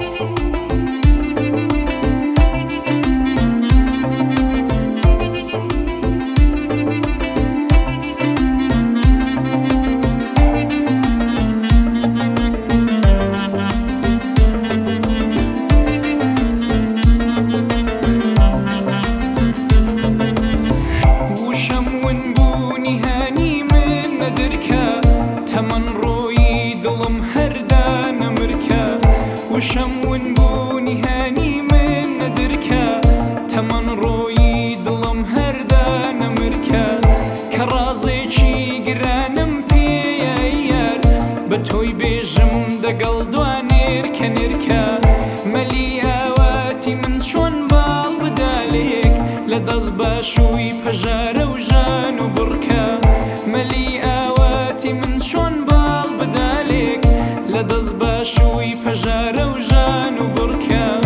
وشم ونبوني هاني من ندركا تمن روي ظلم هردان مركا كرازي شي قرانم بيايار بتوي بيجم دقل دوانير كنركا ملي اواتي من شون بال بداليك لدز باشوي بجارة وجان وبركا ملي اواتي من شون بال بداليك لدز باشوي بجارة وجان وبركا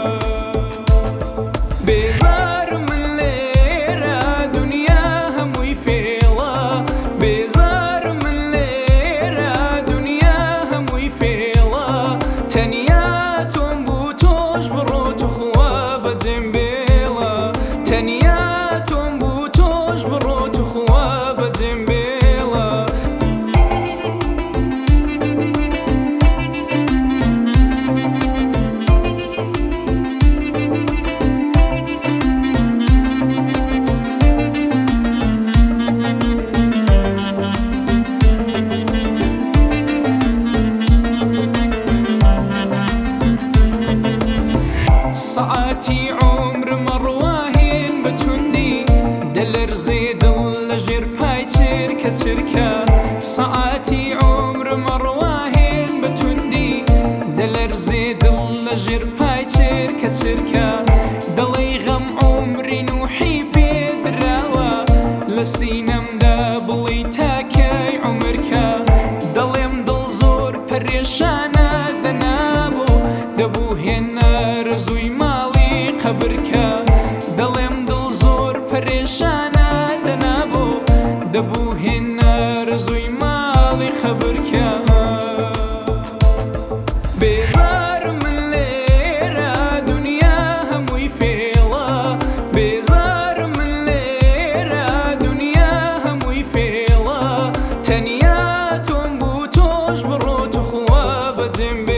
بيزار من ليرة دنيا هموي فيلا بيزار من ليرة دنيا هموي فيلا تنياتهم بوتوش بروت خواب زنبيلا تنياتهم بوتوش بروت خواب زنبيلا ساعاتي عمر مرواهين بتوندي دلر زيد لجير باي تركة تركة ساعاتي عمر مرواهين بتوندي دلر زيد لجير باي تركة تركة دلي غم عمري نوحي بيدراوا لسينم دابلي تاكي عمركا دليم دل زور بريشانا دنابو دبو هنا رزوي مالي قبركا دليم دل زور بريشانا دنابو دبو هنا رزوي مالي قبركا بيزار من ليرة دنيا هموي فيلا بيزار من ليرة دنيا هموي فيلا تنياتهم بوتوش بروت خواب زنبيلا